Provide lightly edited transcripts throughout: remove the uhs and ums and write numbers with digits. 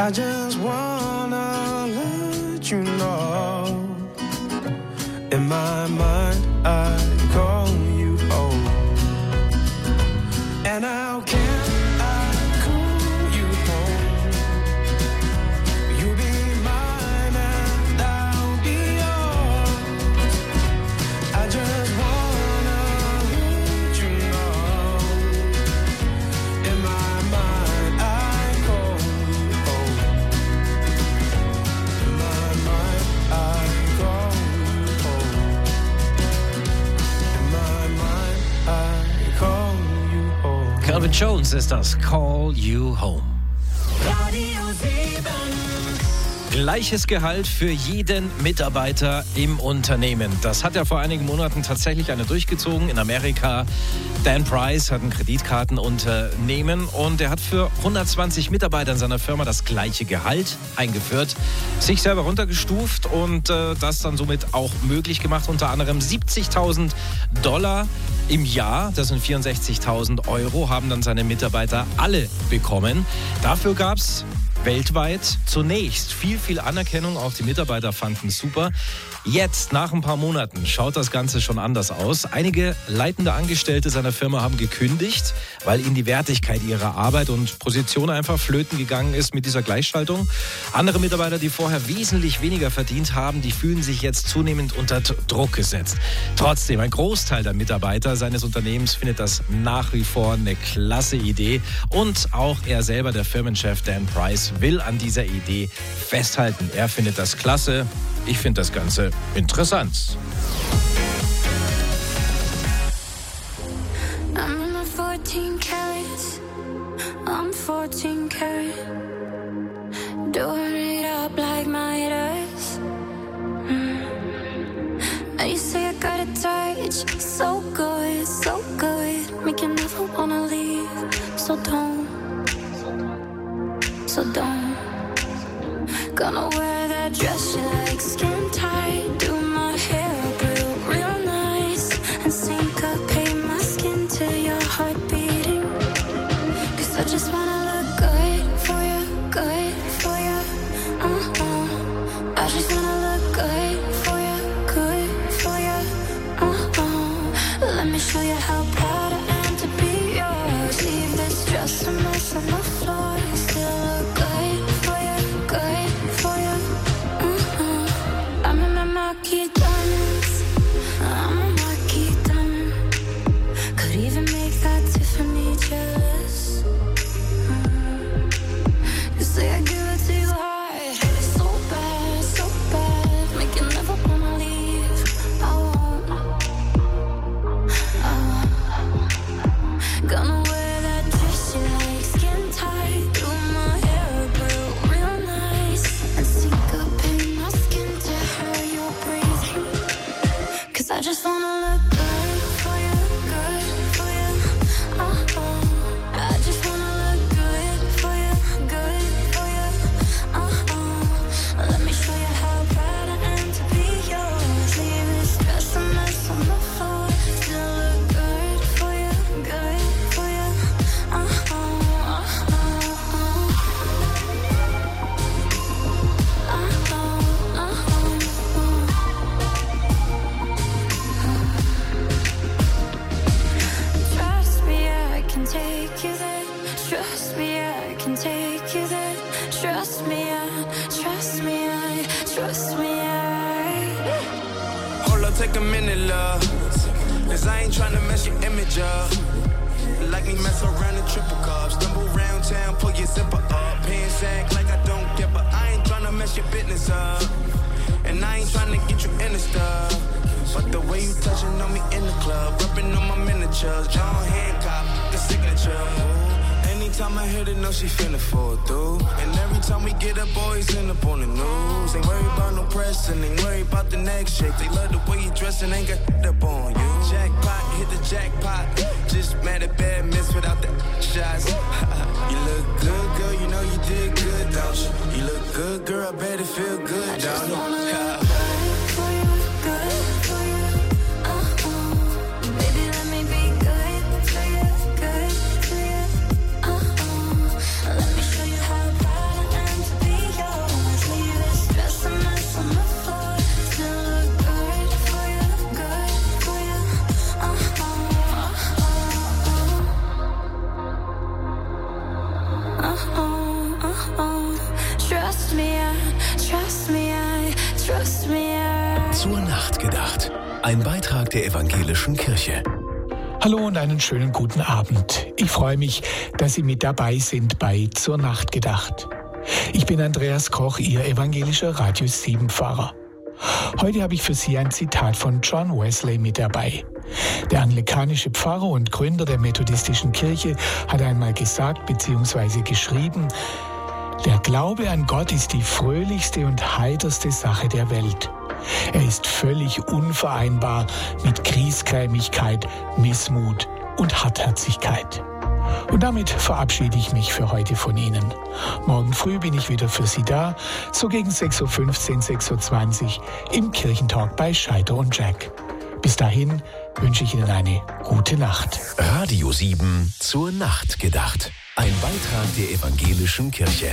I just wanna let you know. In my mind, I call you home. And how can I call you home? You'll be mine and I'll be yours. I just wanna let you know. In my mind, I call you home. In my mind, I call you home. In my mind, I call you home. Calvin Jones ist das, Call You Home. Radio 7. Gleiches Gehalt für jeden Mitarbeiter im Unternehmen. Das hat ja vor einigen Monaten tatsächlich einer durchgezogen in Amerika. Dan Price hat ein Kreditkartenunternehmen und er hat für 120 Mitarbeiter in seiner Firma das gleiche Gehalt eingeführt, sich selber runtergestuft und das dann somit auch möglich gemacht. Unter anderem $70.000 im Jahr, das sind 64.000 €, haben dann seine Mitarbeiter alle bekommen. Dafür gab es weltweit zunächst viel Anerkennung, auch die Mitarbeiter fanden es super. Jetzt, nach ein paar Monaten, schaut das Ganze schon anders aus. Einige leitende Angestellte seiner Firma haben gekündigt, weil ihnen die Wertigkeit ihrer Arbeit und Position einfach flöten gegangen ist mit dieser Gleichschaltung. Andere Mitarbeiter, die vorher wesentlich weniger verdient haben, die fühlen sich jetzt zunehmend unter Druck gesetzt. Trotzdem, ein Großteil der Mitarbeiter seines Unternehmens findet das nach wie vor eine klasse Idee. Und auch er selber, der Firmenchef Dan Price, will an dieser Idee festhalten. Er findet das klasse. Ich finde das Ganze interessant. I'm in my 14 carats. I'm 14 karat. Doing it up like Midas. And you say I got a touch, so good, make you never wanna leave. So don't. Gonna wear that dress you like, skin tight. Do my hair up real nice. And syncopate my skin to your heart beating. 'Cause I just wanna look good for you. I just wanna look good for you. Let me show you how proud I am to be yours. Leave this dress a mess on the floor. Still look good for you. I'm in my marquee diamonds. Could even make that Tiffany jealous. You say I give it to you hard, so bad, make you never wanna leave. I won't. Gonna wear that dress you like, skin tight. Do my hair up real nice. And syncopate my skin to how you're breathing. 'Cause I just wanna look good for you. I just wanna look good for you. Let me show you how proud I am to be yours. Leave this dress a mess on the floor. Still look good for you. Trust me, I can take you there. Trust me, I can take you there. Trust me, Hold up, take a minute, love. 'Cause I ain't tryna mess your image up. Like me mess around in triple cup. Stumble around town, pull your zipper up. Pants act like I don't care, but I ain't tryna mess your business up. And I ain't tryna get you in the stuff. But the way you touching on me in the club, rubbing on my miniatures, John Hancock, the signature. Anytime I hit it, know she finna fall through. And every time we get up, boys end up on the news. Ain't worried about no pressing, ain't worried about the next shake. They love the way you dressing, ain't got up on you. Jackpot, hit the jackpot. Just mad at bad miss without the shots. You look good, girl, you know you did good, don't you? You look good, girl, I bet it feel good, don't you? Let me show you how proud I am to twist me around. Zur Nacht gedacht. Ein Beitrag der Evangelischen Kirche. Hallo und einen schönen guten Abend. Ich freue mich, dass Sie mit dabei sind bei Zur Nacht gedacht. Ich bin Andreas Koch, Ihr evangelischer Radius 7 Pfarrer. Heute habe ich für Sie ein Zitat von John Wesley mit dabei. Der anglikanische Pfarrer und Gründer der methodistischen Kirche hat einmal gesagt bzw. geschrieben: Der Glaube an Gott ist die fröhlichste und heiterste Sache der Welt. Er ist völlig unvereinbar mit Griesgrämigkeit, Missmut und Hartherzigkeit. Und damit verabschiede ich mich für heute von Ihnen. Morgen früh bin ich wieder für Sie da, so gegen 6.15 Uhr, 6.20 Uhr im Kirchentalk bei Scheider und Jack. Bis dahin wünsche ich Ihnen eine gute Nacht. Radio 7 zur Nacht gedacht. Ein Beitrag der Evangelischen Kirche.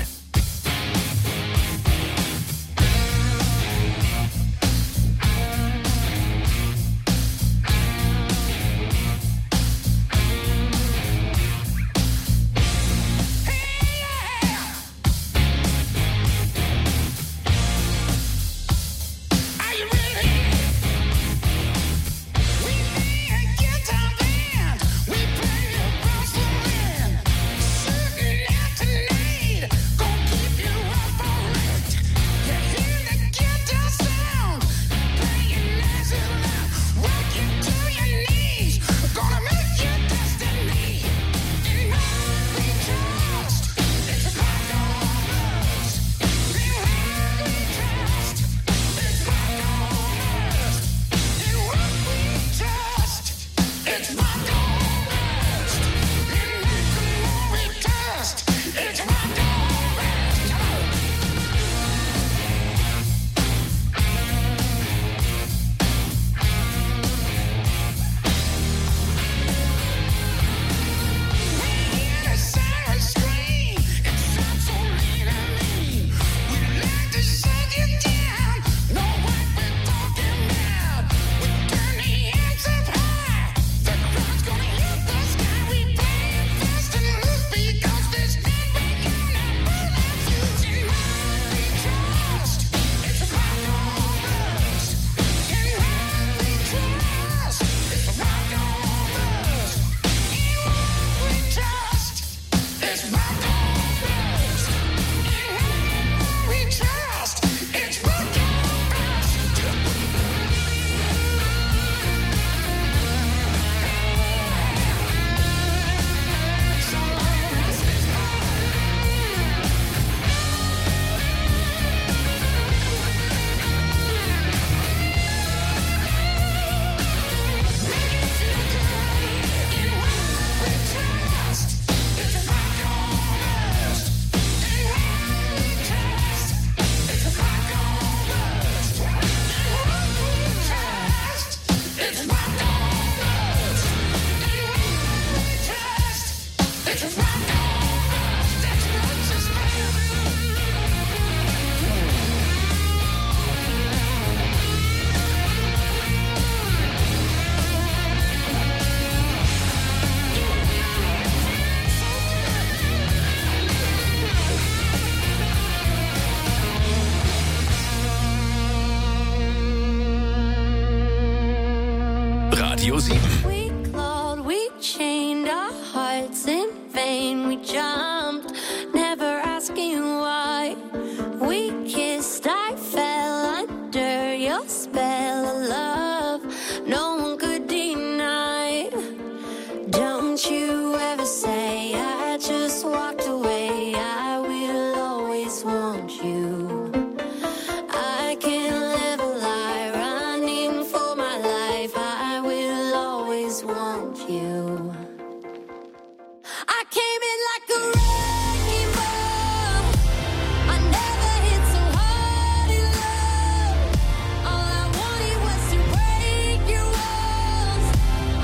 Radio 7. We clawed, we chained our hearts in vain. We jumped, never asking why. We kissed, I fell under your spell.